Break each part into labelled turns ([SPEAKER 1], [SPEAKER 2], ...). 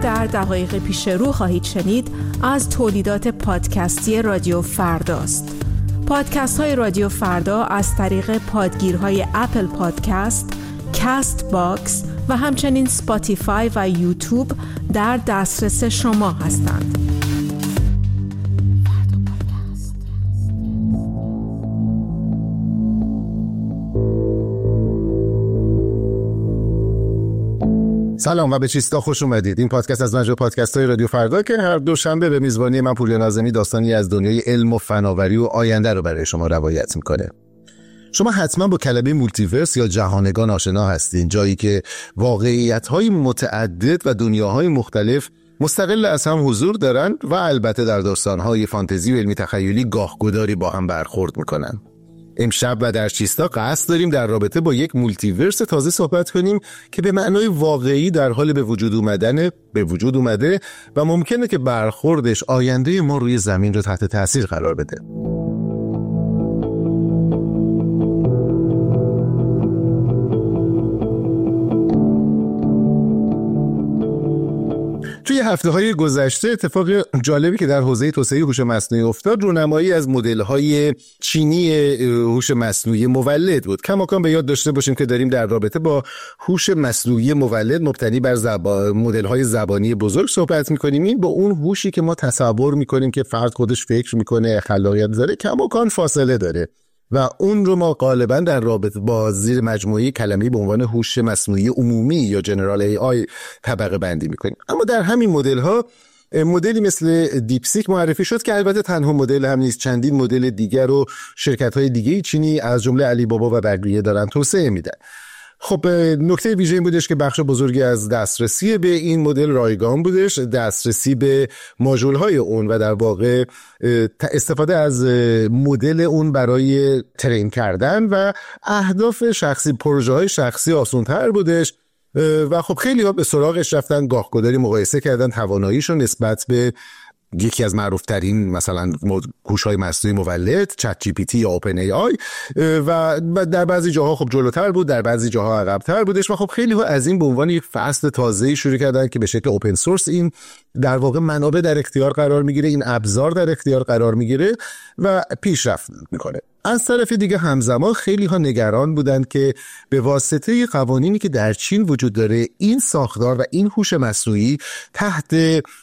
[SPEAKER 1] در دقایق پیش رو خواهید شنید از تولیدات پادکستی رادیو فرداست. پادکست های رادیو فردا از طریق پادگیرهای اپل پادکست، کست باکس و همچنین سپاتیفای و یوتیوب در دسترس شما هستند.
[SPEAKER 2] سلام و به چیستا خوش اومدید. این پادکست از مجموعه پادکست‌های رادیو فردا که هر دوشنبه به میزبانی من پوریا ناظمی داستانی از دنیای علم و فناوری و آینده رو برای شما روایت میکنه. شما حتما با کلمه مولتیورس یا جهانگان آشنا هستین، جایی که واقعیت‌های متعدد و دنیاهای مختلف مستقل از هم حضور دارن و البته در داستان‌های فانتزی و علمی تخیلی گاه‌گداری با هم برخورد میکنن. امشب و در چیستا قصد داریم در رابطه با یک مولتیورس تازه صحبت کنیم که به معنای واقعی در حال به وجود اومده و ممکنه که برخوردش آینده ما روی زمین رو تحت تاثیر قرار بده. توی هفته‌های گذشته اتفاق جالبی که در حوزه توسعه هوش مصنوعی افتاد رونمایی از مدل‌های چینی هوش مصنوعی مولد بود. کماکان به یاد داشته باشیم که داریم در رابطه با هوش مصنوعی مولد مبتنی بر مدل‌های زبانی بزرگ صحبت می‌کنیم. این با اون هوشی که ما تصور می‌کنیم که فرد خودش فکر می‌کنه، خلاقیت داره، کماکان فاصله داره و اون رو ما غالبا در رابطه با زیر مجموعه کلمه‌ای به عنوان هوش مصنوعی عمومی یا جنرال ای آی طبقه بندی می‌کنیم. اما در همین مدل‌ها مدلی مثل دیپسیک معرفی شد که البته تنها مدل هم نیست، چندین مدل دیگر رو شرکت‌های دیگه چینی از جمله علی بابا و بقیه دارن توسعه میدن. خب نکته ویژه این بودش که بخش بزرگی از دسترسی به این مدل رایگان بودش، دسترسی به ماژول‌های اون و در واقع استفاده از مدل اون برای ترین کردن و اهداف شخصی، پروژه‌های شخصی آسان‌تر بودش و خب خیلی ها به سراغش رفتن، گاه‌گداری مقایسه کردن تواناییشو نسبت به یکی از معروفترین مثلا هوش‌های مصنوعی مولد چت جی پی تی یا اوپن ای آی و در بعضی جاها خب جلوتر بود، در بعضی جاها عقب‌تر بودش و خب خیلی ها از این به عنوان یک فصل تازه‌ای شروع کردن که به شکل اوپن سورس این در واقع منابع در اختیار قرار میگیره، این ابزار در اختیار قرار میگیره و پیشرفت میکنه. از طرف دیگه همزمان خیلی ها نگران بودند که به واسطه قوانینی که در چین وجود داره این ساختار و این هوش مصنوعی تحت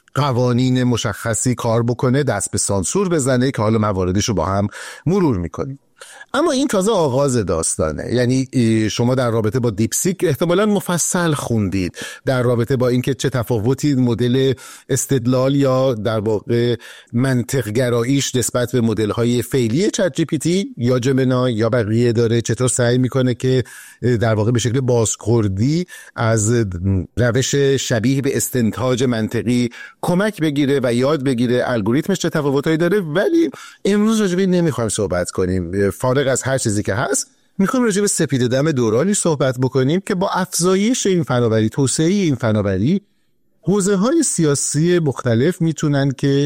[SPEAKER 2] قوانین مشخصی کار بکنه، دست به سانسور بزنه که حالا مواردش رو با هم مرور میکنیم. اما این تازه آغاز داستانه. یعنی شما در رابطه با دیپسیک احتمالاً مفصل خوندید در رابطه با اینکه چه تفاوتی مدل استدلال یا در واقع منطق گراییش نسبت به مدل‌های فعلی چت جی پی تی یا جمینای یا بقیه داره، چطور سعی میکنه که در واقع به شکل بازخوردی از روش شبیه به استنتاج منطقی کمک بگیره و یاد بگیره، الگوریتمش چه تفاوتایی داره. ولی امروز راجع به این نمیخوایم صحبت کنیم. فارغ از هر چیزی که هست میخوایم راجع به سپید دم دورانی صحبت بکنیم که با افزایش این فناوری، توسعه این فناوری، حوزه‌های سیاسی مختلف میتونن که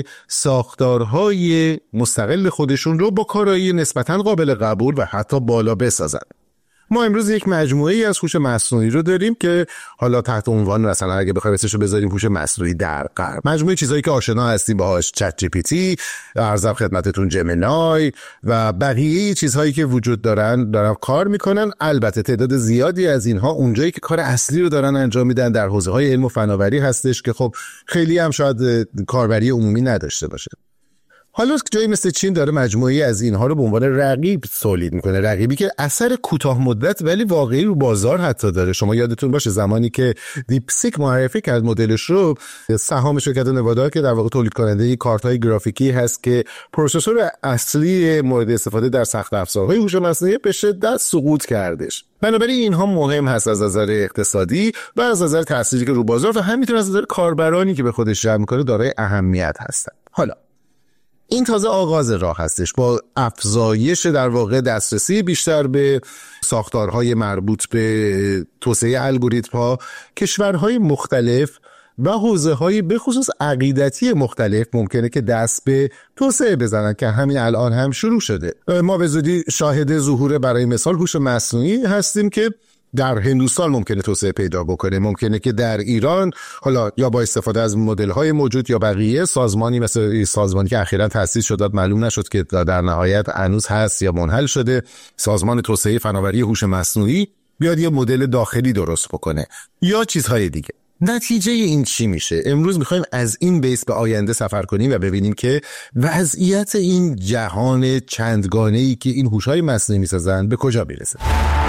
[SPEAKER 2] ساختارهای مستقل خودشون رو با کارایی نسبتاً قابل قبول و حتی بالا بسازن. ما امروز یک مجموعه‌ای از هوش مصنوعی رو داریم که حالا تحت عنوان مثلا اگه بخوایم اسمشو بذاریم هوش مصنوعی در غرب، مجموعه چیزایی که آشنا هستیم باهاش، چت جی پی تی، عرضم خدمتتون جمینای و بقیه چیزهایی که وجود دارن کار میکنن. البته تعداد زیادی از اینها اونجایی که کار اصلی رو دارن انجام میدن در حوزه‌های علم و فناوری هستش که خب خیلی هم شاید کاربری عمومی نداشته باشه. حالا جایی مثل چین داره مجموعی از اینها رو به عنوان رقیب تولید میکنه، رقیبی که اثر کوتاه مدت ولی واقعی رو بازار حتی داره. شما یادتون باشه زمانی که دیپسیک معرفی کرد مدلش رو، سهام شرکت نوادا که در واقع تولید کننده کارت‌های گرافیکی هست که پروسسور اصلی مورد استفاده در سخت افزارهای هوش مصنوعی، به شدت سقوط کردش. بنابراین اینها مهم هست از نظر اقتصادی و از نظر تأثیری که رو بازار و همینطور از نظر کاربرانی که به خودش جمع می‌کنه دارای اهمیت هستن. حالا این تازه آغاز راه هستش. با افزایش در واقع دسترسی بیشتر به ساختارهای مربوط به توسعه الگوریتم‌ها، کشورهای مختلف و حوزه‌های به خصوص عقیدتی مختلف ممکنه که دست به توسعه بزنن که همین الان هم شروع شده. ما به زودی شاهد ظهور برای مثال هوش مصنوعی هستیم که در هندوستان ممکنه توسعه پیدا بکنه، ممکنه که در ایران حالا یا با استفاده از مدل‌های موجود یا بقیه سازمانی مثل سازمانی که اخیراً تأسیس شد معلوم نشد که در نهایت هنوز هست یا منحل شده، سازمان توسعه فناوری هوش مصنوعی بیاد یه مدل داخلی درست بکنه یا چیزهای دیگه. نتیجه این چی میشه؟ امروز میخوایم از این بیس به آینده سفر کنیم و ببینیم که وضعیت این جهان چندگانه‌ای که این هوش‌های مصنوعی میسازن به کجا میرسه.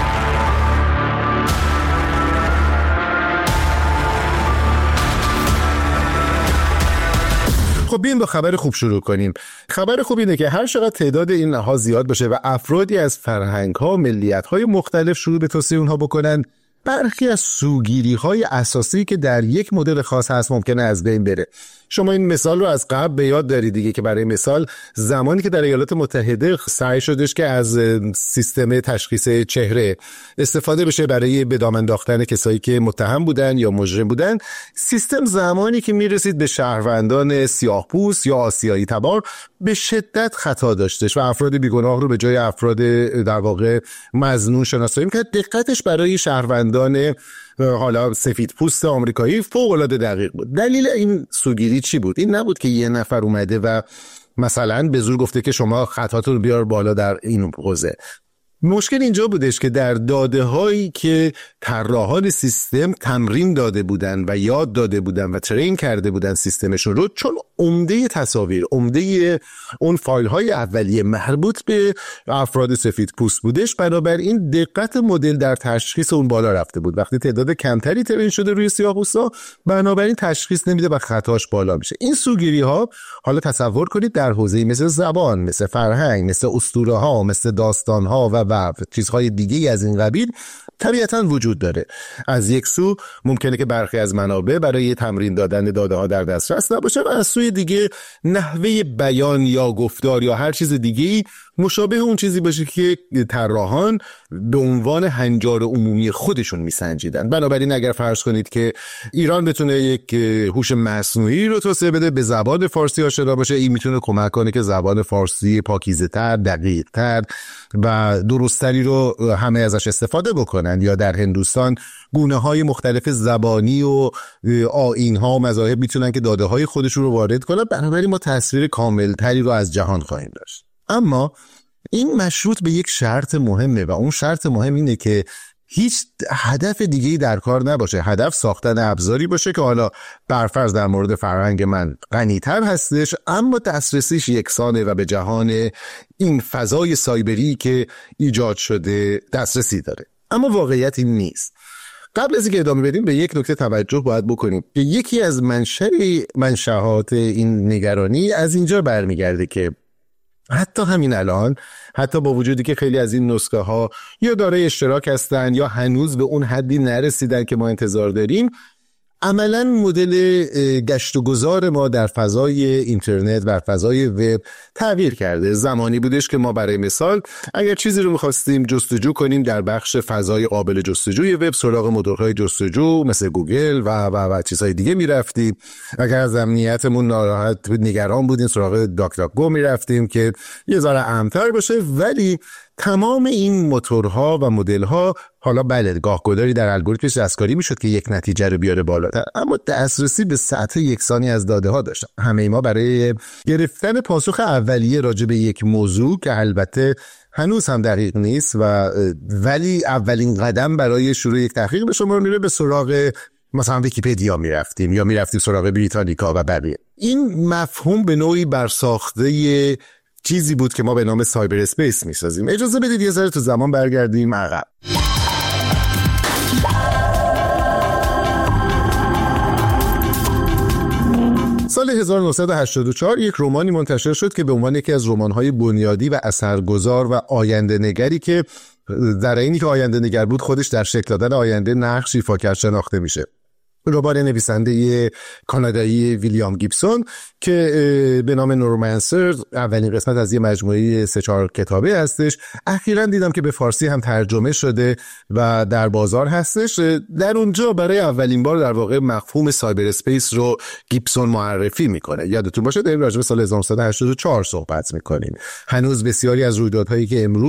[SPEAKER 2] خب بیایم با خبر خوب شروع کنیم. خبر خوب اینه که هر چقدر تعداد این ها زیاد باشه و افرادی از فرهنگ‌ها و ملیت‌های مختلف شروع به توسعه اونها بکنن، برخی از سوگیری‌های اساسی که در یک مدل خاص هست ممکنه از بین بره. شما این مثال رو از قبل به یاد دارید دیگه که برای مثال زمانی که در ایالات متحده سعی شدش که از سیستم تشخیص چهره استفاده بشه برای به دام انداختن کسایی که متهم بودن یا مجرم بودن، سیستم زمانی که میرسید به شهروندان سیاه‌پوست یا آسیایی تبار به شدت خطا داشتش و افراد بیگناه رو به جای افراد در واقع مظنون شناسایی می‌کرد. دقتش برای شهروندان حالا سفید پوست آمریکایی فوق‌العاده دقیق بود. دلیل این سوگیری چی بود؟ این نبود که یه نفر اومده و مثلا به زور گفته که شما خطاتون بیار بالا در این حوزه. مشکل اینجا بودش که در داده هایی که طراحان سیستم تمرین داده بودن و یاد داده بودن و ترین کرده بودن سیستمشون رو، چون عمده تصاویر، عمده اون فایل های اولیه مربوط به افراد سفید پوست بودش، بنابراین دقت مدل در تشخیص اون بالا رفته بود. وقتی تعداد کمتری ترین شده روی سیاه‌پوستا، بنابراین تشخیص نمیده و خطاش بالا میشه. این سوگیری ها حالا تصور کنید در حوزه‌ای مثل زبان، مثل فرهنگ، مثل اسطوره ها، مثل داستان ها و چیزهای دیگه از این قبیل طبیعتاً وجود داره. از یک سو ممکنه که برخی از منابع برای تمرین دادن داده ها در دسترس نباشه و از سوی دیگه نحوه بیان یا گفتار یا هر چیز دیگه‌ای مشابه اون چیزی باشه که طراحان به عنوان هنجار عمومی خودشون میسنجیدن. بنابراین اگر فرض کنید که ایران بتونه یک هوش مصنوعی رو توسعه بده به زبان فارسی آشنا باشه، این میتونه کمک کنه که زبان فارسی پاکیزه‌تر، دقیق‌تر و درستری رو همه ازش استفاده بکنن. یا در هندوستان گونه‌های مختلف زبانی و آیین‌ها و مذاهب میتونن که داده‌های خودشون رو وارد کنن، بنابراین ما تصویر کاملتری رو از جهان خواهیم داشت. اما این مشروط به یک شرط مهمه و اون شرط مهم اینه که هیچ هدف دیگه‌ای در کار نباشه. هدف ساختن ابزاری باشه که حالا برفرض در مورد فرهنگ من غنی‌تر هستش اما دسترسیش یکسانه و به جهان این فضای سایبری که ایجاد شده دسترسی داره. اما واقعیت این نیست. قبل از اینکه ادامه بدیم به یک نکته توجه باید بکنیم که یکی از منشأات این نگرانی از اینجا برمیگرده که حتی همین الان، حتی با وجودی که خیلی از این نسخه ها یا دارای اشتراک هستن یا هنوز به اون حدی نرسیدن که ما انتظار داریم، عملاً مدل گشت و گذار ما در فضای اینترنت و فضای وب تغییر کرده. زمانی بودش که ما برای مثال اگر چیزی رو می‌خواستیم جستجو کنیم در بخش فضای قابل جستجوی وب سراغ موتورهای جستجو مثل گوگل و چیزهای دیگه می‌رفتیم. اگر از امنیتمون ناراحت نگران بودیم سراغ داک‌داک‌گو می‌رفتیم که یه ذره امن‌تر باشه. ولی تمام این موتورها و مدل‌ها حالا بله گاه‌گداری در الگوریتمش دستکاری میشد که یک نتیجه رو بیاره بالاتر، اما دسترسی به سطح یکسانی از داده ها داشتن. همه ما برای گرفتن پاسخ اولیه راجع به یک موضوع که البته هنوز هم دقیق نیست ولی اولین قدم برای شروع یک تحقیق به شما میره به سراغ مثلا ویکی‌پدیا میرفتیم یا میرفتیم سراغ بریتانیکا و بقیه. این مفهوم به نوعی برساخته چیزی بود که ما به نام سایبر اسپیس میسازیم. اجازه بدید یه ذره تو زمان برگردیم عقب. سال 1984 یک رمانی منتشر شد که به عنوان یکی از رمان‌های بنیادی و اثرگذار و آینده نگری که در اینی که آینده نگر بود خودش در شکل دادن آینده نقش ایفا کرد شناخته میشه. رمان نویسنده کانادایی ویلیام گیبسون که به نام نورمنسر، اولین قسمت از یه مجموعه 3-4 کتابه هستش. اخیراً دیدم که به فارسی هم ترجمه شده و در بازار هستش. در اونجا برای اولین بار در واقع مفهوم سایبر اسپیس رو گیبسون معرفی میکنه. یادتون باشه داریم راجع به سال 1984 صحبت میکنیم. هنوز بسیاری از رویدادهایی که امروز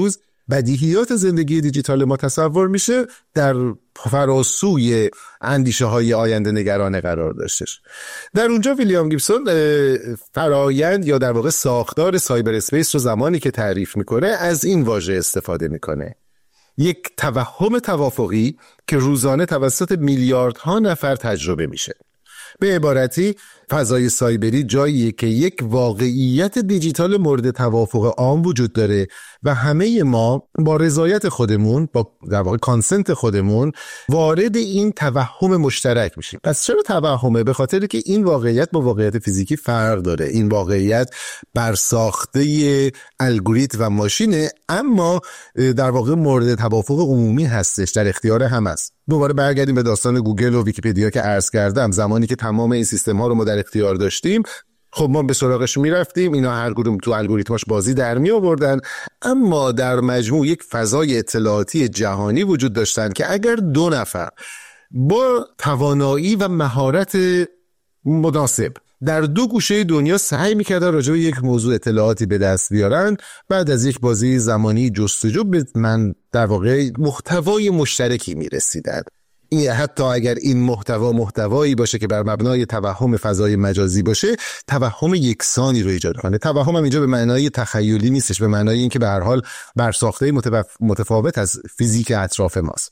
[SPEAKER 2] بدیهیات زندگی دیجیتال ما تصور میشه در فراسوی اندیشه های آینده نگرانه قرار داشتش. در اونجا ویلیام گیبسون فرایند یا در واقع ساختار سایبر اسپیس رو زمانی که تعریف میکنه از این واژه استفاده میکنه: یک توهم توافقی که روزانه توسط میلیاردها نفر تجربه میشه. به عبارتی فضای سایبری جاییه که یک واقعیت دیجیتال مورد توافق عام وجود داره و همه ما با رضایت خودمون، با در واقع کانسنت خودمون وارد این توهم مشترک میشیم. پس چرا توهمه؟ به خاطر که این واقعیت با واقعیت فیزیکی فرق داره. این واقعیت بر ساخته الگوریتم و ماشینه، اما در واقع مورد توافق عمومی هستش، در اختیار هم است. دوباره برگردیم به داستان گوگل و ویکی‌پدیا که عرض کردم. زمانی که تمام این سیستم ها رو ما در اختیار داشتیم، خب ما به سراغش میرفتیم، اینا هر کدوم تو الگوریتماش بازی در می آوردن، اما در مجموع یک فضای اطلاعاتی جهانی وجود داشتن که اگر 2 نفر با توانایی و مهارت مناسب در 2 گوشه دنیا سعی میکردن راجع به یک موضوع اطلاعاتی به دست بیارن، بعد از یک بازی زمانی جستجو به در واقع محتوای مشترکی میرسیدن. حتی اگر این محتوایی باشه که بر مبنای توهم فضای مجازی باشه، توهم یکسانی رو ایجاد کنه. توهم هم اینجا به معنای تخیلی نیستش، به معنای اینکه به هر حال بر ساخته متفاوت از فیزیک اطراف ماست.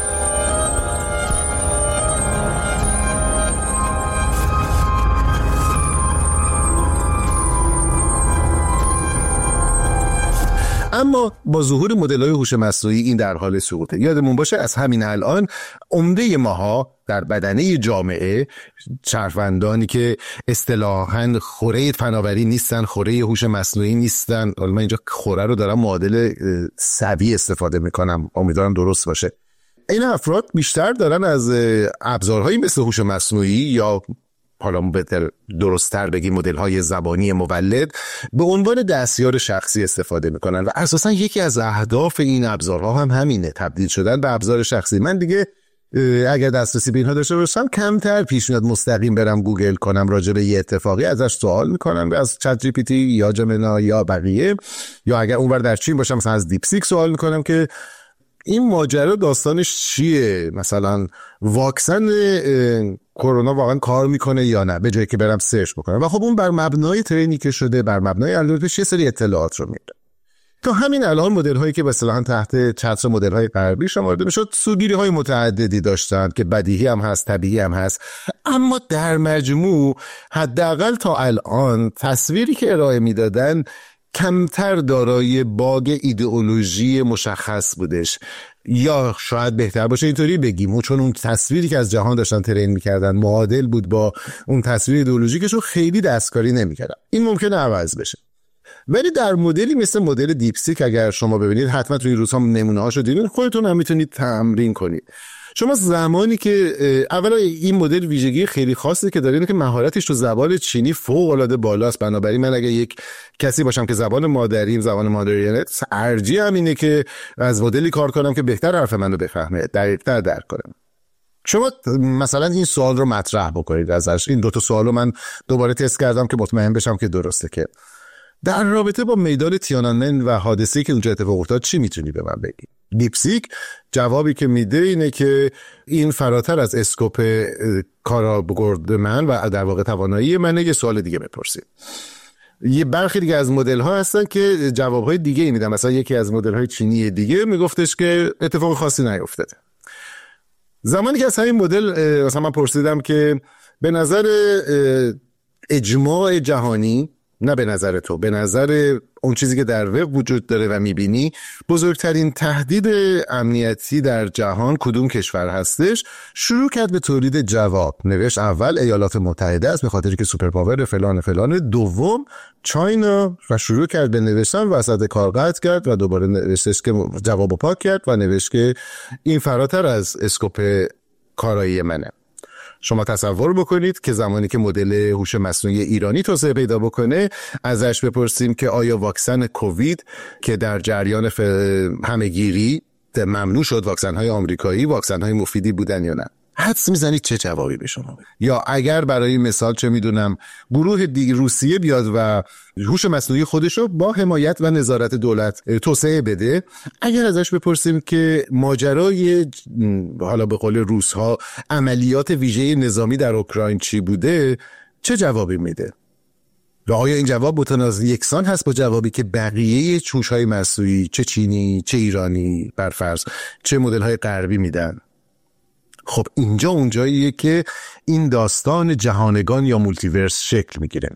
[SPEAKER 2] اما با ظهور مدل‌های هوش مصنوعی این در حال سقوطه. یادمون باشه از همین الان عمده ماها در بدنه جامعه، شهروندانی که اصطلاحاً خوره فناوری نیستن، خوره هوش مصنوعی نیستن، حالا من اینجا خوره رو دارم معادل سوی استفاده میکنم، امیدوارم درست باشه، این افراد بیشتر دارن از ابزارهایی مثل هوش مصنوعی یا حالا بهتر درست‌تر بگیم مدل‌های زبانی مولد به عنوان دستیار شخصی استفاده میکنن و اساساً یکی از اهداف این ابزارها هم همینه، تبدیل شدن به ابزار شخصی. من دیگه اگر دسترسی به اینها داشته باشم کمتر پیش میاد مستقیم برم گوگل کنم راجع به یه اتفاقی، ازش سوال میکنم از چت جی پی تی یا جمنا یا بقیه، یا اگر اونور در چین باشم مثلا از دیپ سیک سوال میکنم که این ماجرا داستانش چیه، مثلا واکسن کرونا واقعا کار میکنه یا نه، به جایی که برم سرچ بکنم. و خب اون بر مبنای ترینی که شده، بر مبنای الگوریتمش یه سری اطلاعات رو میده. تا همین الان مدل هایی که به اصطلاح تحت چتر مدل های غربی شمرده میشد سوگیری های متعددی داشتن که بدیهی هم هست، طبیعی هم هست، اما در مجموع حداقل تا الان تصویری که ارائه میدادن کمتر دارای باگ ایدئولوژی مشخص بودش، یا شاید بهتر باشه اینطوری بگیم چون اون تصویری که از جهان داشتن ترین میکردن معادل بود با اون تصویر ایدئولوژیکشون، خیلی دستکاری نمیکردن. این ممکنه عوض بشه، ولی در مدلی مثل مدل دیپ سیک اگر شما ببینید، حتما تو این روزها نمونه هاشو دیدین، خودتون هم میتونید تمرین کنید. شما زمانی که اولا این مدل ویژگی خیلی خاصی که داره اینه که مهارتش تو زبان چینی فوق العاده بالاست، بنابراین من اگه یک کسی باشم که زبان مادری ارجی هم اینه که از مدلی کار کنم که بهتر حرف منو بفهمه، دقیق‌تر درک کنم. شما مثلا این سوال رو مطرح بکنید ازش. این 2 سوالو من دوباره تست کردم که مطمئن بشم که درسته، که در رابطه با میدان تیانانمن و حادثه‌ای که اونجا اتفاق افتاد چی میتونی به من بگی؟ دیپ سیک جوابی که میده اینه که این فراتر از اسکوپ کارآمد من و در واقع توانایی منه. یه سوال دیگه بپرسید. یه برخی دیگه از مدل ها هستن که جوابهای دیگه ای میدن. مثلا یکی از مدل های چینی دیگه میگفتش که اتفاق خاصی نیفتاده. زمانی که از همین مدل مثلا من پرسیدم که به نظر اجماع جهانی، نه به نظر تو، به نظر اون چیزی که در وب وجود داره و میبینی، بزرگترین تهدید امنیتی در جهان کدوم کشور هستش؟ شروع کرد به تولید جواب. نوشت اول ایالات متحده است به خاطر که سوپر پاور فلان فلان، دوم چاینا، و شروع کرد به نوشتن، وسط کار قطع کرد و دوباره نوشتش که جوابو پاک کرد و نوشت که این فراتر از اسکوپ کارایی منه. شما تصور بکنید که زمانی که مدل هوش مصنوعی ایرانی توسعه پیدا بکنه، ازش بپرسیم که آیا واکسن کووید که در جریان همهگیری ممنوع شد، واکسن های آمریکایی واکسن های مفیدی بودن یا نه؟ حدس میزنید چه جوابی به شما بده؟ یا اگر برای مثال چه میدونم گروه دیگه روسیه بیاد و هوش مصنوعی خودشو با حمایت و نظارت دولت توسعه بده، اگر ازش بپرسیم که ماجرای حالا به قول روس‌ها عملیات ویژه نظامی در اوکراین چی بوده، چه جوابی میده؟ و آیا این جواب متناسب یکسان هست با جوابی که بقیه هوش‌های مصنوعی چه چینی، چه ایرانی، برفرض چه مدل‌های غربی میدن؟ خب اینجا اونجاییه که این داستان جهانگان یا مولتیورس شکل میگیره.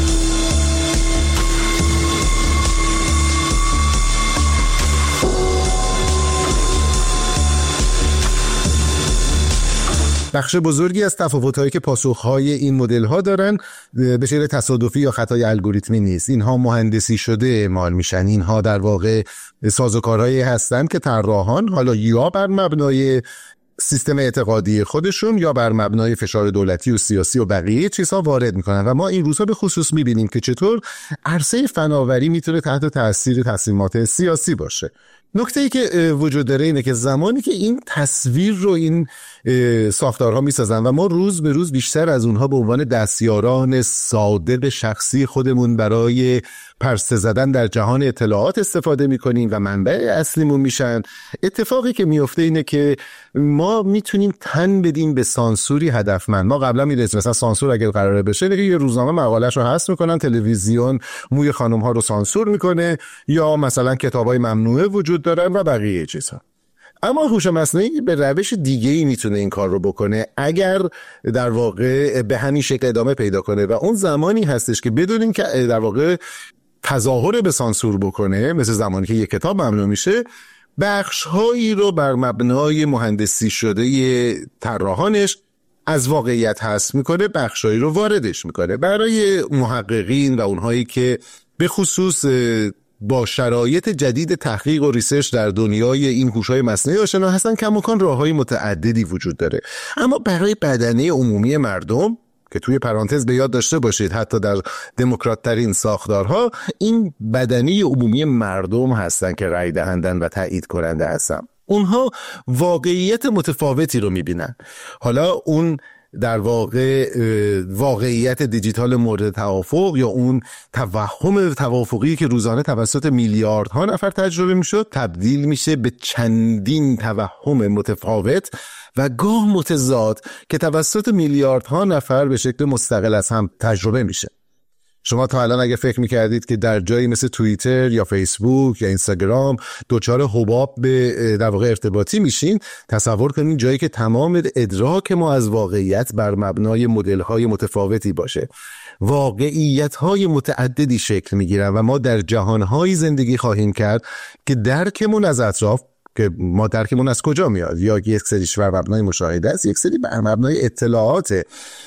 [SPEAKER 2] بخش بزرگی از تفاوت‌هایی که پاسخ‌های این مدل‌ها دارن به شکل تصادفی یا خطای الگوریتمی نیست. اینها مهندسی شده اعمال میشن. اینها در واقع سازوکارهایی هستند که طراحان حالا یا بر مبنای سیستم اعتقادی خودشون یا بر مبنای فشار دولتی و سیاسی و بقیه چیزها وارد میکنن و ما این روزها به خصوص میبینیم که چطور عرصه فناوری میتونه تحت تاثیر تصمیمات سیاسی باشه. نکته‌ای که وجود داره اینه که زمانی که این تصویر رو این ساختارها میسازن و ما روز به روز بیشتر از اونها به عنوان دستیاران صادق شخصی خودمون برای پرسه زدن در جهان اطلاعات استفاده میکنیم و منبع اصلیمون میشن، اتفاقی که میفته اینه که ما میتونیم تن بدیم به سانسوری هدفمند. ما قبلا میدونستیم مثلا سانسور اگر قراره بشه دیگه یه روزنامه مقاله‌شو حذف میکنن، تلویزیون موی خانم‌ها رو سانسور میکنه یا مثلا کتابای ممنوعه وجود دارن و بقیه چیزها. اما هوش مصنوعی به روش دیگه‌ای میتونه این کار رو بکنه اگر در واقع به همین شکل ادامه پیدا کنه و اون زمانی هستش که بدونیم که در واقع تظاهر به سانسور بکنه، مثل زمانی که یک کتاب ممنوع میشه، بخش‌هایی رو بر مبنای مهندسی شده طراحانش از واقعیت حذف میکنه، بخش‌هایی رو واردش میکنه. برای محققین و اونهایی که به خصوص با شرایط جدید تحقیق و ریسرچ در دنیای این هوش‌های مصنوعی آشنا هستن، کماکان راه‌های متعددی وجود داره. اما برای بدنه عمومی مردم که توی پرانتز به یاد داشته باشید حتی در دموکرات ترین ساختارها این بدنه عمومی مردم هستن که رای دهندن و تایید کننده هستن. اونها واقعیت متفاوتی رو میبینن. حالا اون در واقع واقعیت دیجیتال مورد توافق یا اون توهم توافقی که روزانه توسط میلیاردها نفر تجربه میشد تبدیل میشه به چندین توهم متفاوت و گاه متضاد که توسط میلیاردها نفر به شکل مستقل از هم تجربه میشه. شما تا الان اگه فکر میکردید که در جایی مثل توییتر یا فیسبوک یا اینستاگرام دوچار حباب به در واقع ارتباطی میشین، تصور کنید جایی که تمام ادراک ما از واقعیت بر مبنای مدل‌های متفاوتی باشه، واقعیت‌های متعددی شکل میگیرن و ما در جهان‌های زندگی خواهیم کرد که درکمون از اطراف، که ما درکمون از کجا میاد، یا یک سریش بر مبنای مشاهده است، یک سری بر مبنای اطلاعاته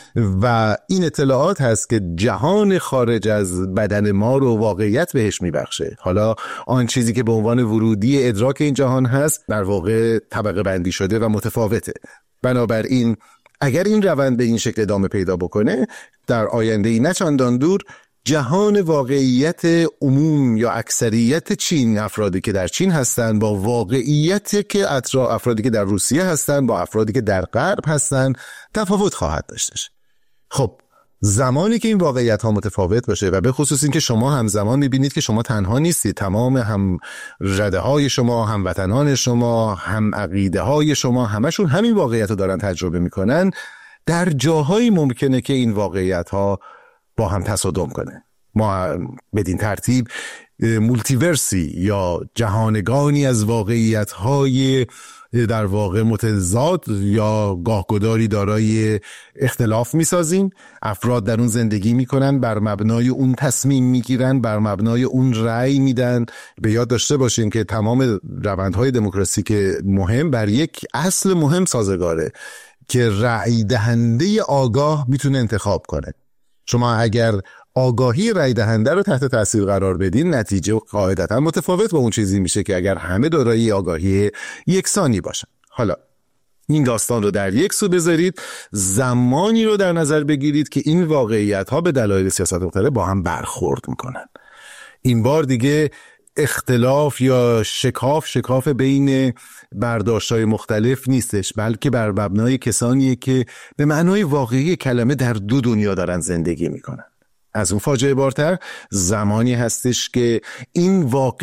[SPEAKER 2] و این اطلاعات هست که جهان خارج از بدن ما رو واقعیت بهش میبخشه. حالا آن چیزی که به عنوان ورودی ادراک این جهان هست در واقع طبقه بندی شده و متفاوته. بنابراین اگر این روند به این شکل ادامه پیدا بکنه، در آینده ای نه چندان دور جهان واقعیت عموم یا اکثریت چین، افرادی که در چین هستن با واقعیت که افرادی که در روسیه هستن با افرادی که در غرب هستن تفاوت خواهد داشتش. خب زمانی که این واقعیت ها متفاوت باشه و به خصوص این که شما همزمان میبینید که شما تنها نیستید، تمام هم رده های شما، هم وطنان شما، هم عقیده های شما، همشون همین واقعیت رو دارن تجربه میکنن، در جاهایی ممکنه که این واقعیت ها با هم تصادم کنه. ما بدین ترتیب مولتیورسی یا جهانگانی از واقعیت‌های در واقع متضاد یا گاهگداری دارای اختلاف می‌سازیم. افراد در اون زندگی می‌کنن، بر مبنای اون تصمیم می‌گیرن، بر مبنای اون رأی میدن. به یاد داشته باشین که تمام روندهای دموکراسی که مهم بر یک اصل مهم سازگاره که رأی دهنده آگاه میتونه انتخاب کنه. شما اگر آگاهی رای دهنده رو تحت تاثیر قرار بدین، نتیجه قاعدتا متفاوت با اون چیزی میشه که اگر همه دارای آگاهی یکسانی باشن. حالا این داستان رو در یک سو بذارید، زمانی رو در نظر بگیرید که این واقعیت ها به دلایل سیاست مختلف با هم برخورد میکنن. این بار دیگه اختلاف یا شکاف بین برداشت‌های مختلف نیستش، بلکه بر مبنای کسانیه که به معنای واقعی کلمه در دو دنیا دارن زندگی میکنن. از اون فاجعه بارتر زمانی هستش که این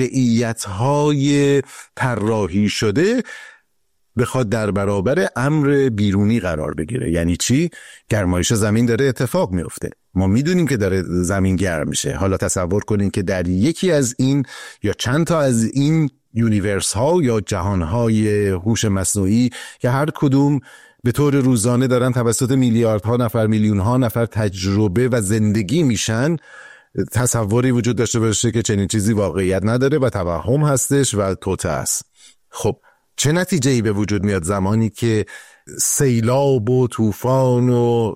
[SPEAKER 2] واقعیت‌های طراحی شده بخواد در برابر امر بیرونی قرار بگیره. یعنی چی؟ گرمایش زمین داره اتفاق میفته، ما میدونیم که داره زمین گرم میشه. حالا تصور کنین که در یکی از این یا چند تا از این یونیورس ها یا جهان های هوش مصنوعی که هر کدوم به طور روزانه دارن توسط میلیاردها نفر، میلیون ها نفر تجربه و زندگی میشن، تصوری وجود داشته باشه که چنین چیزی واقعیت نداره و توهم هستش و توته است. خب چه نتیجه‌ای به وجود میاد زمانی که سیلاب و طوفان و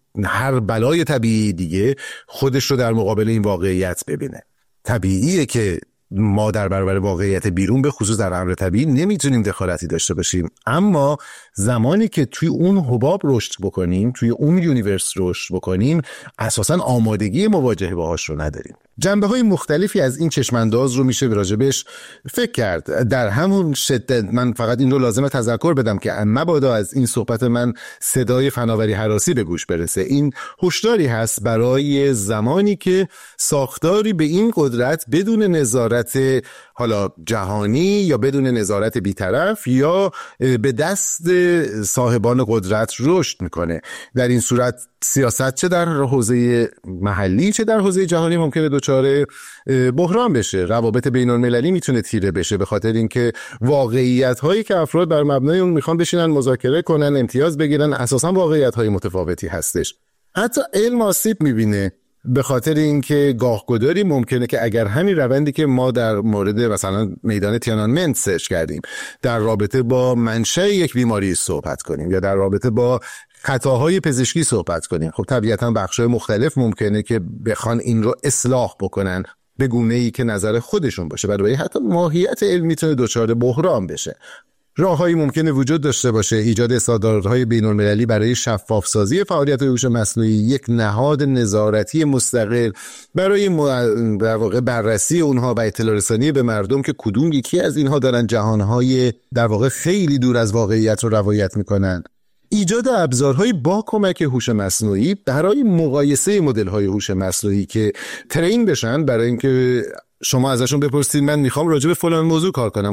[SPEAKER 2] هر بلای طبیعی دیگه خودش رو در مقابل این واقعیت ببینه؟ طبیعیه که ما در برابر واقعیت بیرون به خصوص در امر طبیعی نمیتونیم دخالتی داشته باشیم، اما زمانی که توی اون حباب رشد بکنیم، توی اون یونیورس رشد بکنیم، اساساً آمادگی مواجهه باهاش رو نداریم. جنبه‌های مختلفی از این چشمانداز رو میشه راجبش فکر کرد. در همون شدت من فقط این رو لازمه تذکر بدم که مبادا از این صحبت من صدای فناوری هراسی به گوش برسه. این هشداری هست برای زمانی که ساختاری به این قدرت بدون نظارت حالا جهانی یا بدون نظارت بی‌طرف یا به دست صاحبان قدرت رشد میکنه. در این صورت سیاست چه در حوزه محلی چه در حوزه جهانی ممکنه دچار بحران بشه. روابط بین المللی میتونه تیره بشه به خاطر اینکه واقعیت هایی که افراد بر مبنای اون میخوان بشینن مذاکره کنن، امتیاز بگیرن، اساسا واقعیت های متفاوتی هستش. حتی علم آسیب میبینه به خاطر اینکه گاهگداری ممکنه که اگر همین روندی که ما در مورد مثلا میدان تیانانمن سرچ کردیم در رابطه با منشأ یک بیماری صحبت کنیم یا در رابطه با خطاهای پزشکی صحبت کنیم، خب طبیعتاً بخش‌های مختلف ممکنه که بخوان این رو اصلاح بکنن به گونه‌ای که نظر خودشون باشه. برای حتی ماهیت علم میتونه دچار بحران بشه. راههایی ممکنه وجود داشته باشه ایجاد استانداردهای بین‌المللی برای شفاف‌سازی فعالیت هوش مصنوعی، یک نهاد نظارتی مستقل برای در واقع بررسی اونها و اطلاع رسانی به مردم که کدوم یکی از اینها دارن جهانهای در واقع خیلی دور از واقعیت رو روایت میکنن. ایجاد ابزارهای با کمک هوش مصنوعی برای مقایسه مدل‌های هوش مصنوعی که ترین بشن، برای اینکه شما ازشون بپرسید من میخوام راجع به فلان موضوع کار کنم،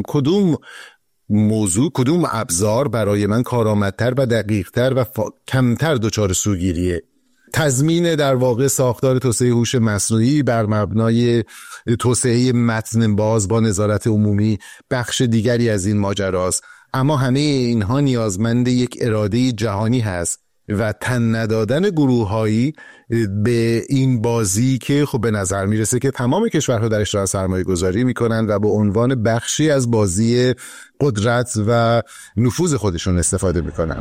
[SPEAKER 2] کدوم ابزار برای من کارآمدتر و دقیقتر و کمتر دچار سوگیریه. تضمین در واقع ساختار توسعه هوش مصنوعی بر مبنای توسعه متن باز با نظارت عمومی بخش دیگری از این ماجراست. اما همه اینها نیازمند یک اراده جهانی هست و تن ندادن گروه‌هایی به این بازی که خب به نظر میرسه که تمام کشورها درش دارن سرمایه گذاری میکنن و به عنوان بخشی از بازی قدرت و نفوذ خودشون استفاده میکنن.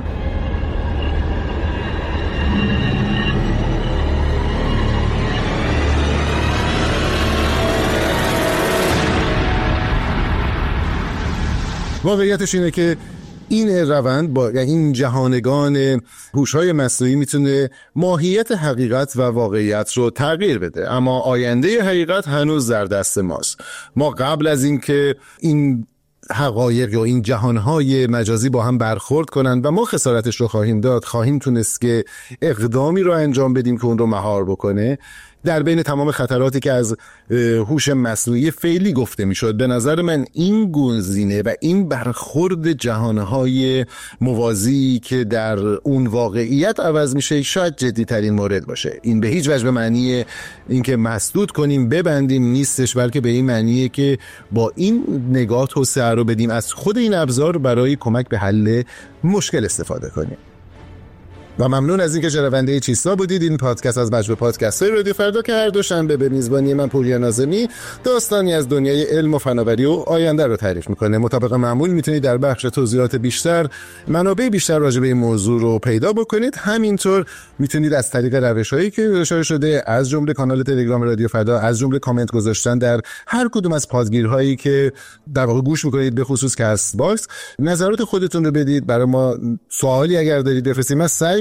[SPEAKER 2] واقعیتش اینه که این روند با این جهانگان هوش‌های مصنوعی میتونه ماهیت حقیقت و واقعیت رو تغییر بده، اما آینده حقیقت هنوز در دست ماست. ما قبل از اینکه این حقایق یا این جهانهای مجازی با هم برخورد کنن و ما خسارتش رو خواهیم داد، خواهیم تونست که اقدامی رو انجام بدیم که اون رو مهار بکنه. در بین تمام خطراتی که از هوش مصنوعی فعلی گفته میشد، به نظر من این گزینه و این برخورد جهانهای موازی که در اون واقعیت عوض میشه شاید جدی ترین مورد باشه. این به هیچ وجه به معنی اینکه مسدود کنیم ببندیم نیستش، بلکه به این معنیه که با این نگاه توسعه رو بدیم، از خود این ابزار برای کمک به حل مشکل استفاده کنیم. و ممنون از اینکه شنونده چیستا بودید. این پادکست از مجموعه پادکست‌های رادیو فردا که هر دوشنبه به میزبانی من پوریا ناظمی داستانی از دنیای علم و فناوری و آینده رو تعریف میکنه. مطابق معمول میتونید در بخش توضیحات بیشتر منابع بیشتر راجع به این موضوع رو پیدا بکنید. همینطور میتونید از طریق روش‌هایی که اشاره شده، از جمله کانال تلگرام رادیو فردا، از جمله کامنت گذاشتن در هر کدوم از پادگیرهایی که در واقع گوش میکنید، به خصوص کست باکس، نظرات خودتون رو بدید. برای ما سوالی اگر دارید بفرستید. من سعی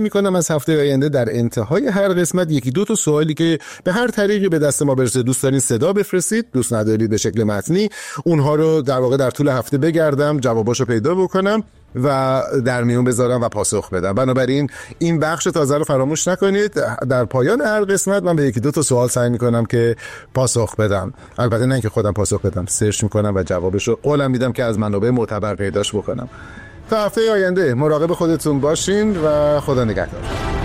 [SPEAKER 2] میکنم از هفته آینده در انتهای هر قسمت یکی دو تا سوالی که به هر طریقی به دست ما برسه، دوست دارین صدا بفرستید، دوست ندارید به شکل متنی، اونها رو در واقع در طول هفته بگردم جواباشو پیدا بکنم و در میون بذارم و پاسخ بدم. بنابراین این بخش تازه رو فراموش نکنید. در پایان هر قسمت من به یکی دو تا سوال سعی میکنم که پاسخ بدم. البته نه اینکه خودم پاسخ بدم، سرچ میکنم و جوابشو قولم میدم که از منابع معتبر پیداش بکنم. تا هفته آینده مراقب خودتون باشین و خدا نگهدار.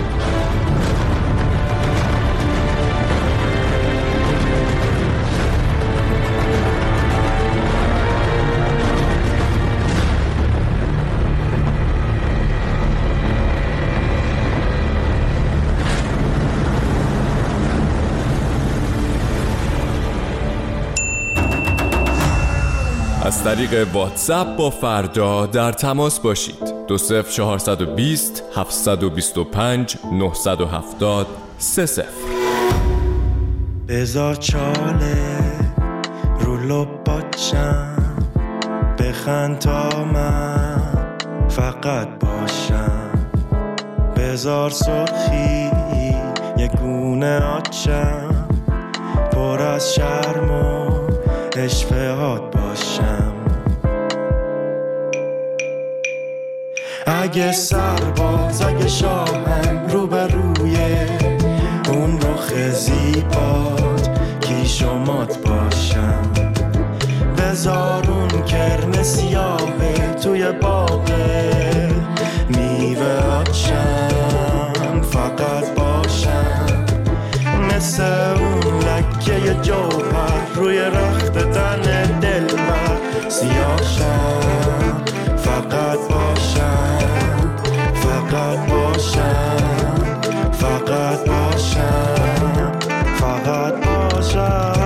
[SPEAKER 3] از طریق واتساپ با فردا در تماس باشید. 20420 725 970 30.
[SPEAKER 4] بذار چاله رو لباتشم، بخند تا من فقط باشم، بذار سرخی یه گونه آتشم، پر از شرم و اشفهات باشم. اگه سرباز، اگه شاهم، رو به روی اون رخ زیبات کیش و مات باشم، بذار اون کرم سیاهه توی باغه میوه آتشم فقط باشم، مثل اون لکه جوهر روی رخت تن دلبر سیاهشم فقط باشم، فقط باشم، فقط باشم، فقط باشم.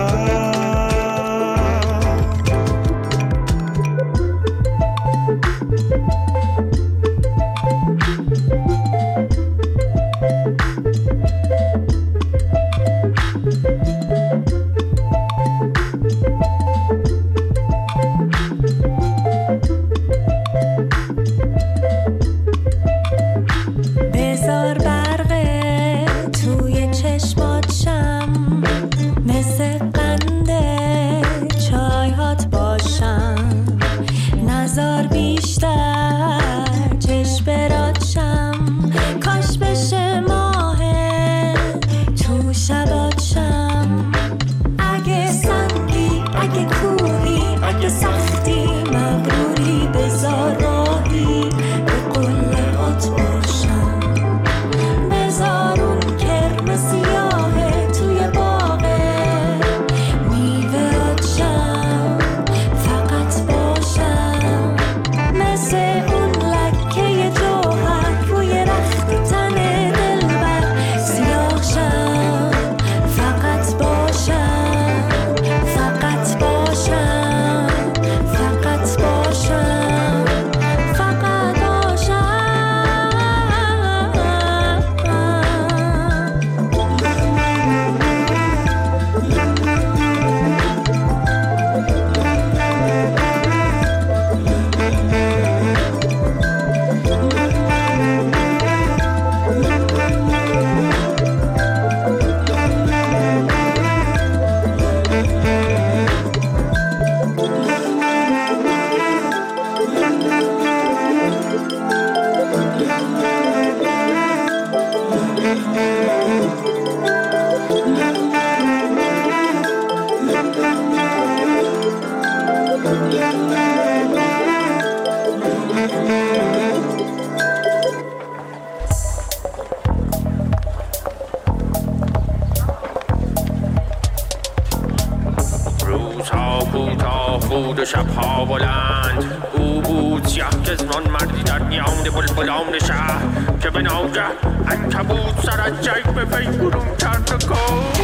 [SPEAKER 5] بود و شبها بلند، او بود سیاه جزمان مردی در میان بلبلان شهر که به ناگه عنکبوت سر از جیب به پی برون کرد و گفت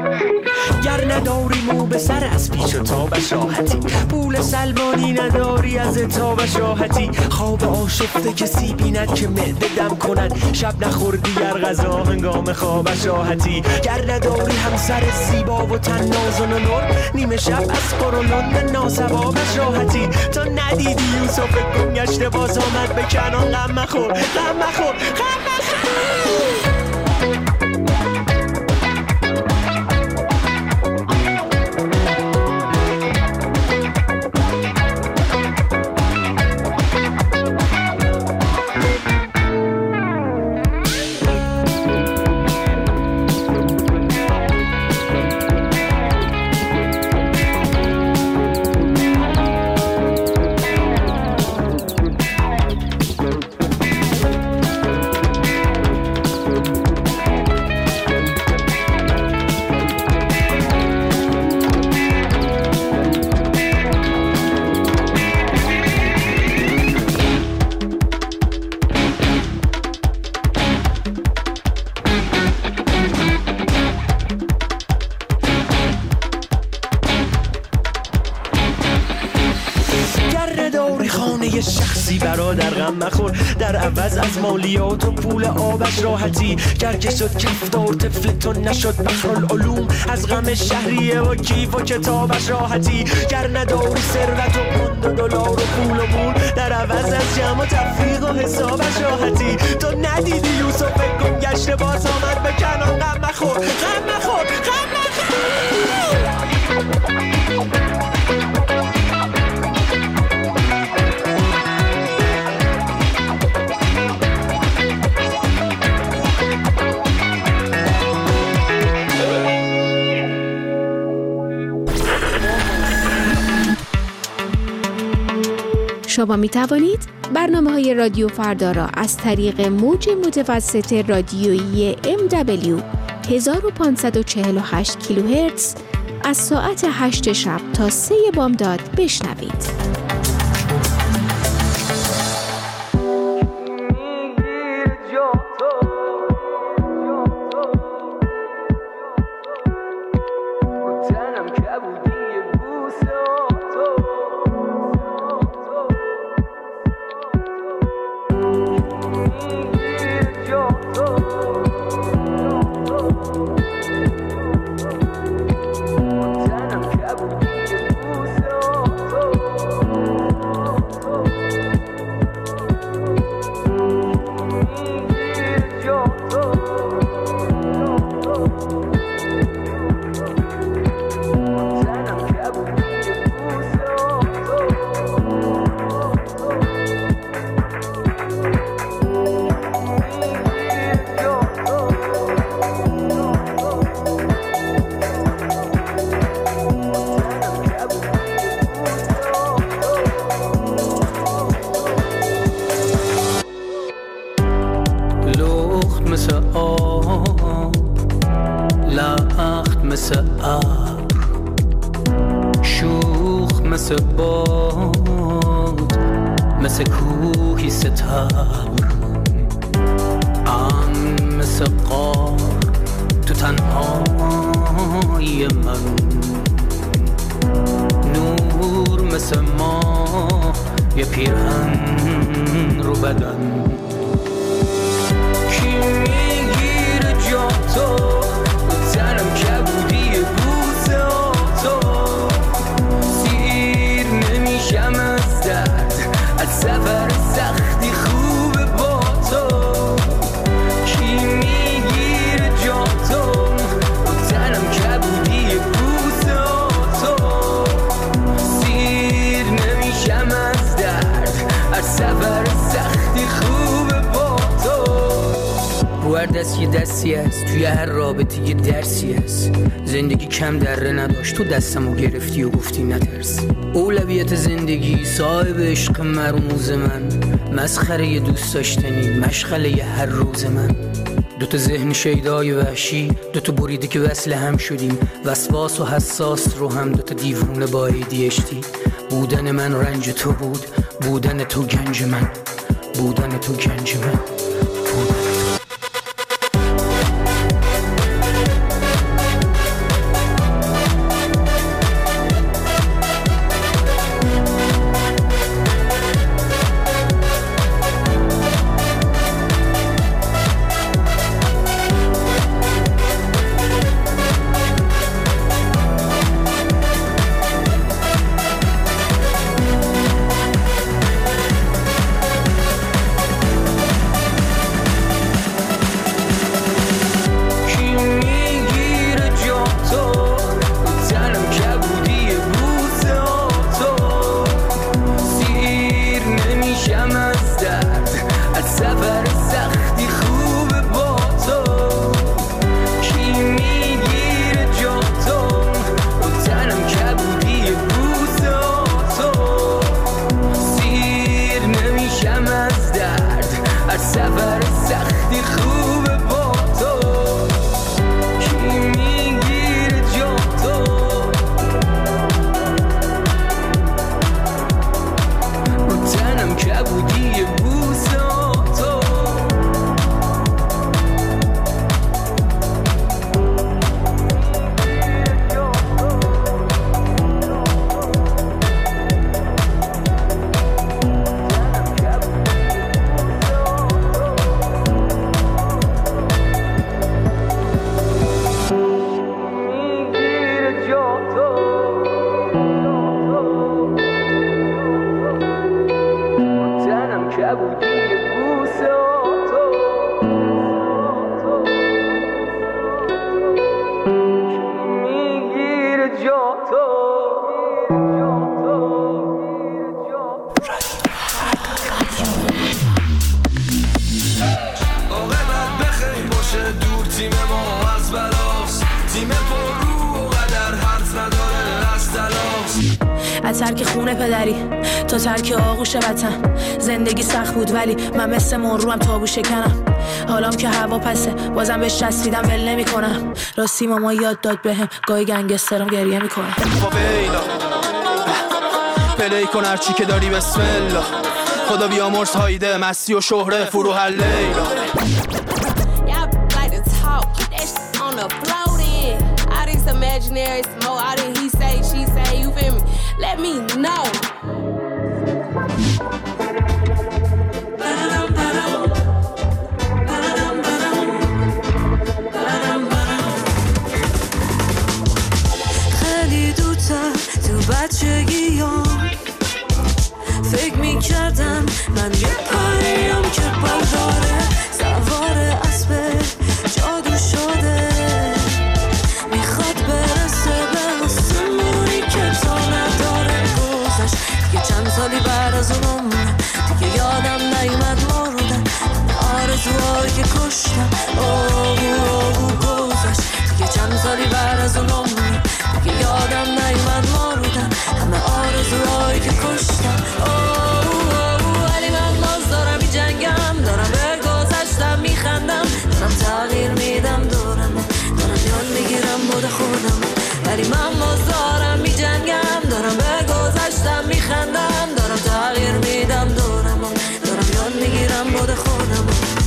[SPEAKER 6] گر نداری مو به سر از پیش و تا بشاحتی، پول سلمانی نداری گری از اتابش راحتی، خواب آشفته کسی بیند که معده دم کند، شب نخوردی گر غذا هنگام خوابش راحتی، گر نداری همسر زیبا و تن نازن و نور، نیمه شب از قرولند ناسوابش راحتی، تا ندیدی یوسف گم گشته باز آمد به کنان، غم مخور غم مخور غم مخور. شخصی برادر غم مخور، در عوض از مالیات و پول آبش راحتی، گر که شد کفدار طفل تو نشد بحرالعلوم، از غم شهریه و کیف و کتابش راحتی، گر نداری ثروت و پوند و دلار و پول و مول، در عوض از جمع و تفریق و حسابش راحتی، تو ندیدی یوسف گم گشته باز آمد به کنان، غم مخور غم مخور غم مخور.
[SPEAKER 1] شما می توانید برنامه‌های رادیو فردا را از طریق موج متوسط رادیویی MW 1548 کیلوهرتز از ساعت 8 شب تا 3 بامداد بشنوید.
[SPEAKER 7] دستی است توی هر رابطه یه درسی است، زندگی کم دره نداشت تو دستمو گرفتی و گفتی نترس، اولویت زندگی صاحب عشق مرموز من، مسخره دوست داشتنی مشغله هر روز من، دوتا ذهن شیدای وحشی، دوتا بریده که وصل هم شدیم، وسواس و حساس رو هم دوتا دیوونه با ADHD، بودن من رنج تو بود، بودن تو گنج من، بودن تو گنج من، بودن
[SPEAKER 8] نبودی یه بوسه تو میگیره جا تو
[SPEAKER 9] عاقبت بخیر باشه دور تیم ما از بلاست تیم پر رو و قدر حرف نداره از تلاش
[SPEAKER 10] از ترک خونه پدری تا ترک آغوش وطن زندگی سخت بود ولی من مثل مروم تابو شکنم حالام که هوا پسه بازم بهش چسبیدم ول نمی کنم راستی ماما یاد داد بهم گاهی گنگسترم گریه میکنه
[SPEAKER 6] پلی کن هرچی که داری بسم الله خدا بیامرز هایده مستی و شهره فروح لیلا
[SPEAKER 11] Imaginary smoke, all that he say, she say, you feel me? Let me know.
[SPEAKER 12] خیلی دوتر تو بچگیام فکر میکردم من یه پریم که برداره سوار اسب جادو شده سالی بعد از اون عمر دیگه یادم نیومد مردم آرزوهایی که کشتم گذشت دیگه چند سالی بعد از اون عمر دیگه یادم نیومد مردم همه آرزوهایی که کشتم ولی من باز دارم می جنگم دارم به گذشتم میخندم دارم تغییر میدم دارم یاد میگیرم بود خودم ولی من باز دارم می جنگم دارم به گذشتم میخندم دارم تغییر میدم دارم یاد میگیرم بود خودم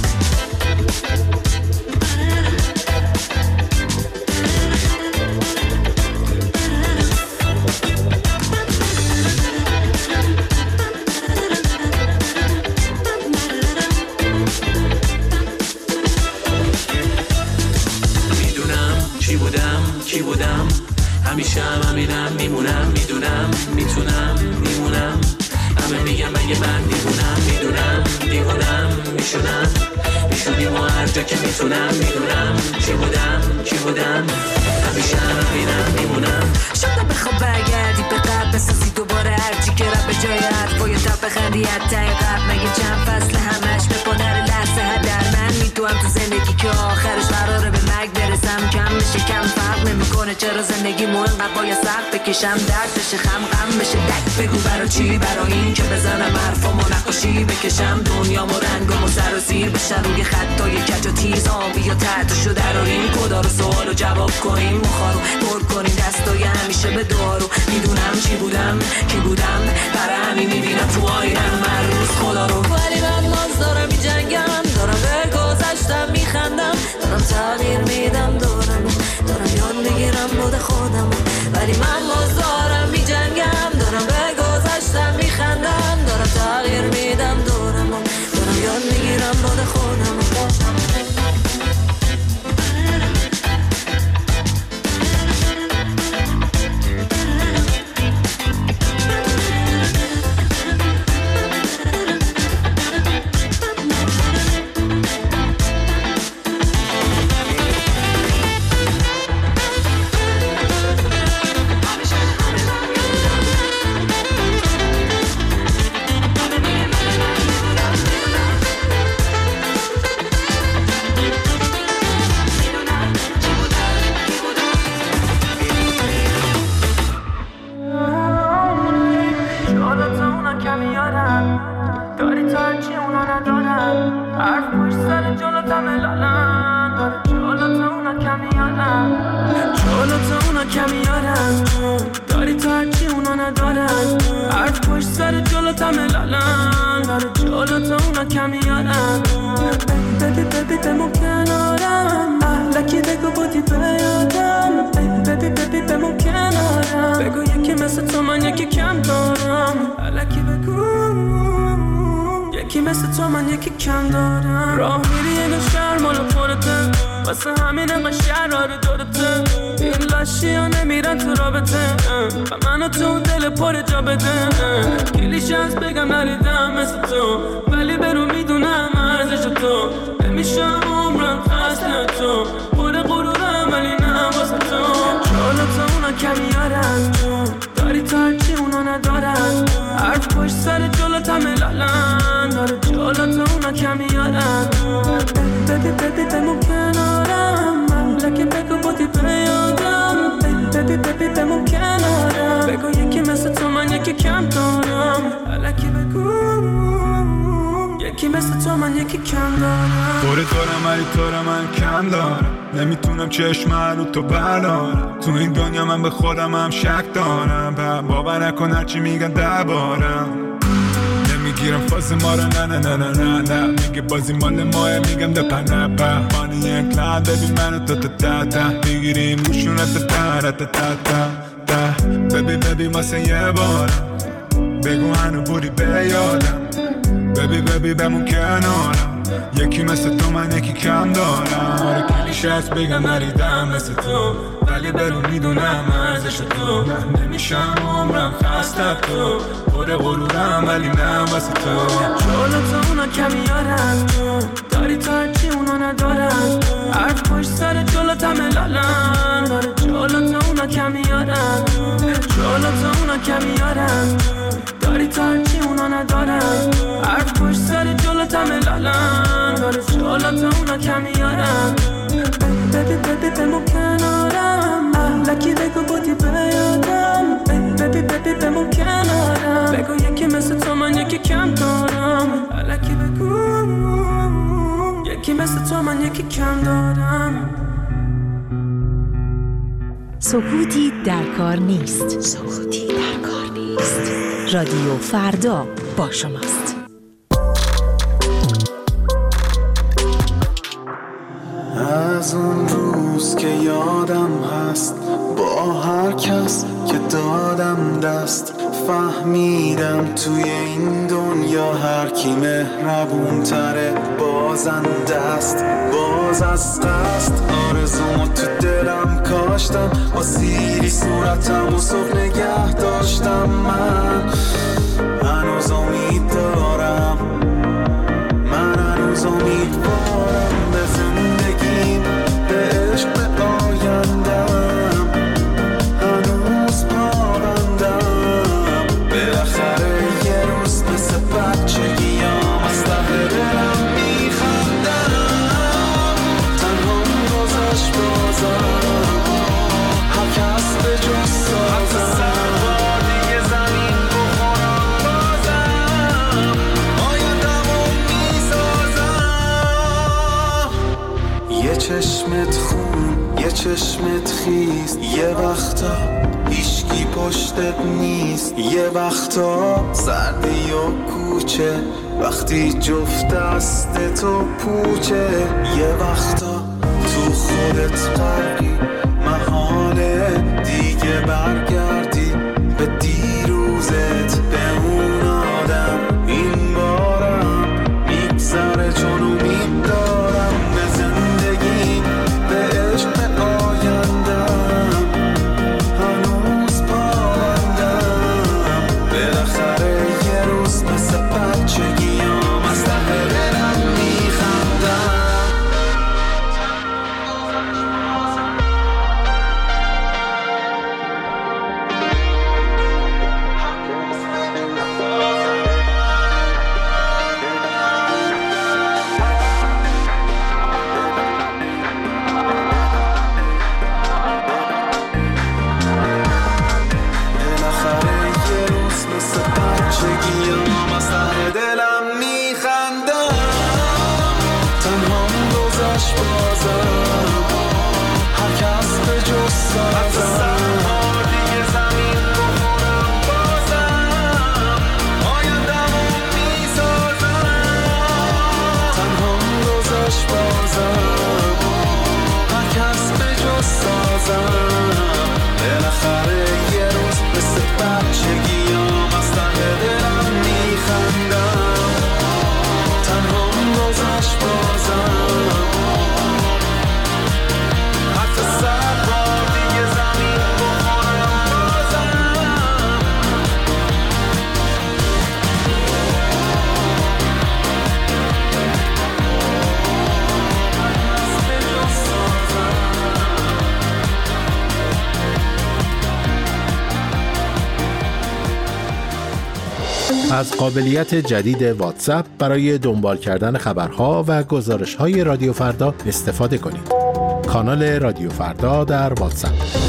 [SPEAKER 6] میدونم کی بودم همیشه همینم میمونم میدونم میتونم میمونم همه میگم مگه من دیوونم میدونم دیوونم میشونیم و هر جا که میتونم میدونم کی بودم همیشه همینم میمونم
[SPEAKER 12] شاید بخواب برگردی به قبل بسازی دوباره هرچی که رب به جای حرفای تب بخندی حتی قبل مگه چند فصل همش به پادر لحظه هدر من میدونم تو زندگی که آخرش قراره به مرگ برسم کم بشه کم فرق نمیکنه چرا زندگی مو انقدر باید سخت بکشم درد بشه غم بشه دک بگو برا چی برا این که بزنم حرفامو نقاشی بکشم دنیامو رنگامو سر و زیر بشن روی خطای کج و تیز آبی و تحتشو دراریم کدا رو سوالو جواب کنیم مخارو پر کنیم دستای همیشه به دارو میدونم چی بودم کی بودم برای همین میبینم تو آینم هر روز خدا رو ولی من باز دارم می جنگم دارم به گذشتم میخندم دارم تغییر میدم دارم یاد میگیرم بود خودم ولی من باز دارم می جنگم دارم به گذشتم میخندم دارم تغییر میدم دارم یاد میگیرم بود خودم
[SPEAKER 6] مثل تو من یکی کم دارم. راه میری یه شرم و پرته، واسه همین انقدر شراره دورته. این لاشی ها نمیرن تو رابطه، و منو تو دل پر جا بده. کلیشه از بگم نریدم مثل تو، ولی برو میدونم ارزش تو. نمیشم عمرم خسته تو، پر غرورم ولی نه واسه تو. جالت اونا کمیارن تو، داری تا هرچی اونا ندارن. حرف پشت سر جلوت همه لالن، داره جالت اونا کمیارن. ببی بمون کنارم، مملکه بگو بودی بیادم. ببی بمون کنارم، بگو یکی مثل تو من یکی کم دارم. الکی بگو یکی مثل تو من یکی کم دارم.
[SPEAKER 13] دارم ولی تو رو من کم دارم. نمیتونم چشم رو تو بردارم. تو این دنیا من به خودم هم شک دارم. باور نکن هرچی میگن دربارم. نمیگیرم فاز ما رو نه نه نه نه نه. میگه بازی مال ماه، میگم ده پنپه. مانی انکلان ببین منو تا میگیریم گوشونت تا ببی واسه یه بارم. بگو هنو بودی به یادم. ببی بمون کنارم. یکی مثل تو من یکی کم دارم. آره کلیشه هست بگم نریدم مثل تو، ولی برو میدونم ارزش تو. نمیشم عمرم خسته تو، پر غرورم ولی نه واسه تو.
[SPEAKER 6] جالت اونا کمیارن تو، داری تا هرچی اونا ندارن. حرف پشت سر جلوت همه لالن، داره جالت اونا کمیارن. جالت اونا کمیارن، داری تا هرچی اونا ندارن. حرف پشت سر جلوت همه لالن، داره جالت اونا کمیارن. ببی بمون کنارم، لکی بگو بودی بیادم. ببی بمون کنارم، بگو یکی مثل تو من یکی کم دارم. لکی بگو یکی مثل تو من یکی کم دارم.
[SPEAKER 1] سکوتی در کار نیست. سکوتی در کار نیست. رادیو فردا با شماست.
[SPEAKER 4] از اون روز که یادم هست، با هر کس که دادم دست، فهمیدم توی این دنیا هر کی مهربون تره بازنده است. باز از قصد آرزومو تو دلم کاشتم، با سیری صورتم و صبح نگه داشتم. من هنوز امید دارم، من هنوز امیدوارم به زندگیم، به عشق، به آیندم. هنوز پابندم، بالاخره یه روز مثل بچگیام از ته دلم میخندم. تنها گذشت بازم، هر کس به جز سازم. سربار دیگه زمین بخورم بازم، آیندمو میسازم. یه چشمت خون، یه چشمت خیز، یه وقتا هیچکی پشتت نیست. یه وقتا سردی و کوچه، وقتی جفت دست تو پوچه. یه وقتا تو خودت غرقی، محاله دیگه برگردی به دیروزت، به اون آدم. این بارم میگذره چون امید دارم به زندگی، به عشق، به آیندم. هنوز پابندم، بالاخره یه روز مثل بچگیام از ته دلم میخندم.
[SPEAKER 14] از قابلیت جدید واتساپ برای دنبال کردن خبرها و گزارش‌های رادیو فردا استفاده کنید. کانال رادیو فردا در واتساپ.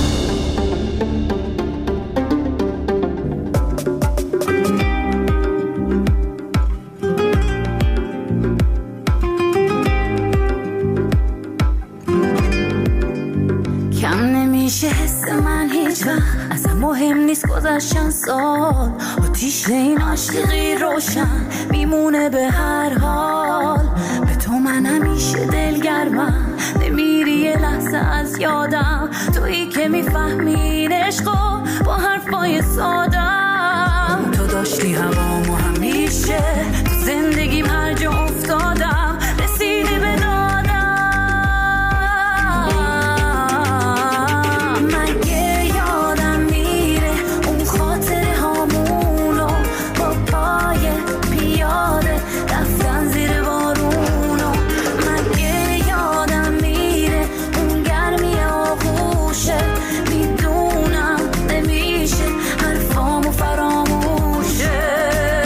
[SPEAKER 12] کم نمیشه حس من هیچ وقت، اصلا مهم نیست گذشتن سال، آتیش این عاشقی روشن میمونه به هر حال. به تو من همیشه دلگرمم، نمیری یه لحظه از یادم، تویی که میفهمی عشقو با حرفای سادم. تو داشتی هوامو همیشه، تو زندگیم هر جا افتادم رسیدی به دادم. مگه یادم میره اون خاطره هامونو با پای پیاده رفتن زیر بارونو. مگه یادم میره اون گرمی آغوشه، میدونم نمیشه حرفامو فراموشه.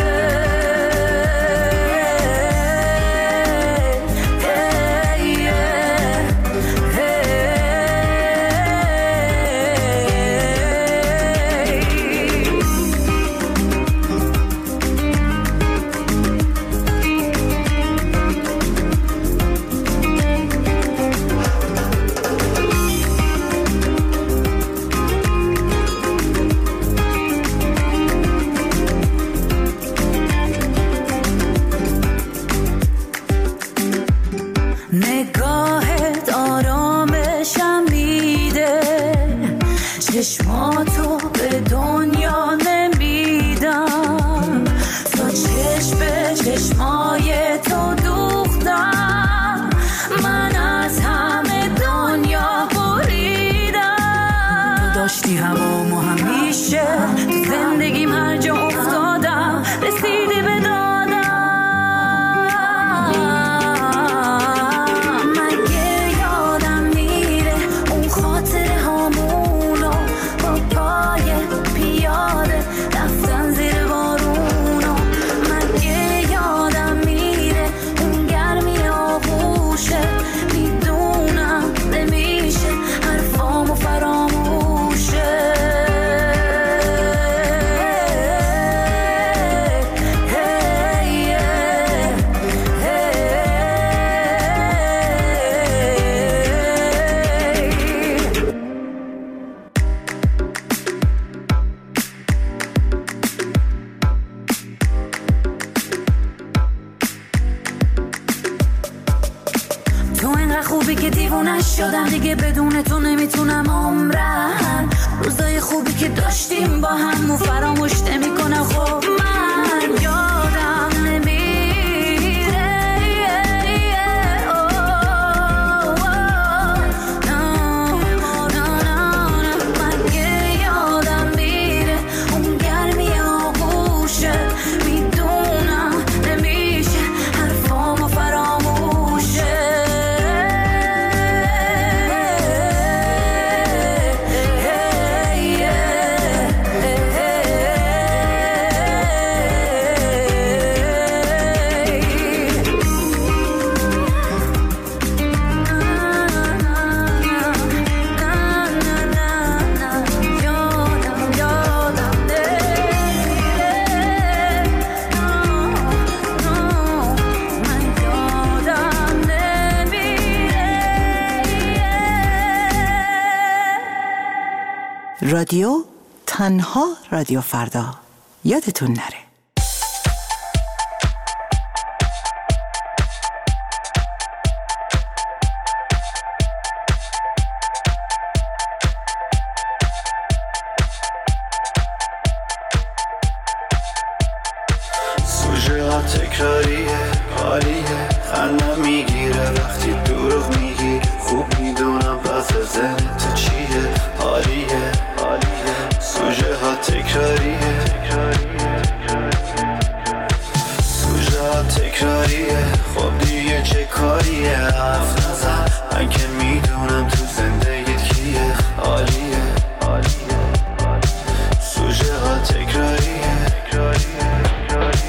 [SPEAKER 12] نگاهت آرامشم میده، چشماتو به دنیا نمیدم، تا چشم به چشمای تو دوختم، من از همه دنیا بریدم. تو داشتی هوامو همیشه، تو زندگیم هر جا افتادم رسیدی به دادم. خوبی که دیوونه شدم دیگه، بدون تو نمیتونم عمرم. روزای خوبی که داشتیم با هم و فراموش نمیکنم. خب من یادم نمیره مگه یادم میره اون گرمی آغوشه، میدونم نمیشه حرفامو فراموشه.
[SPEAKER 15] رادیو تنها رادیو فردا، یادتون نره.
[SPEAKER 9] سوژه ها تکراریه، حالیه، خندم میگیره وقتی دروغ میگی. خوب میدونم پس ذهنت چیه، حالیه، سوژه ها تکراریه، سوژه ها تکراریه. خب دیگه چه کاریه، حرف نزن، من که میدونم تو زندگیت کیه، حالیه، سوژه ها تکراریه.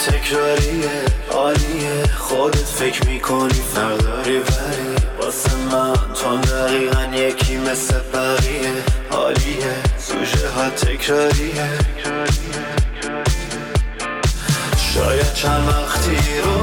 [SPEAKER 9] تکراریه عالیه خودت فکر میکنی فرداری ولی واسه من تو دقیقا یکی مثل بقیه عالیه سوژه ها تکراریه شاید چند وقتی رو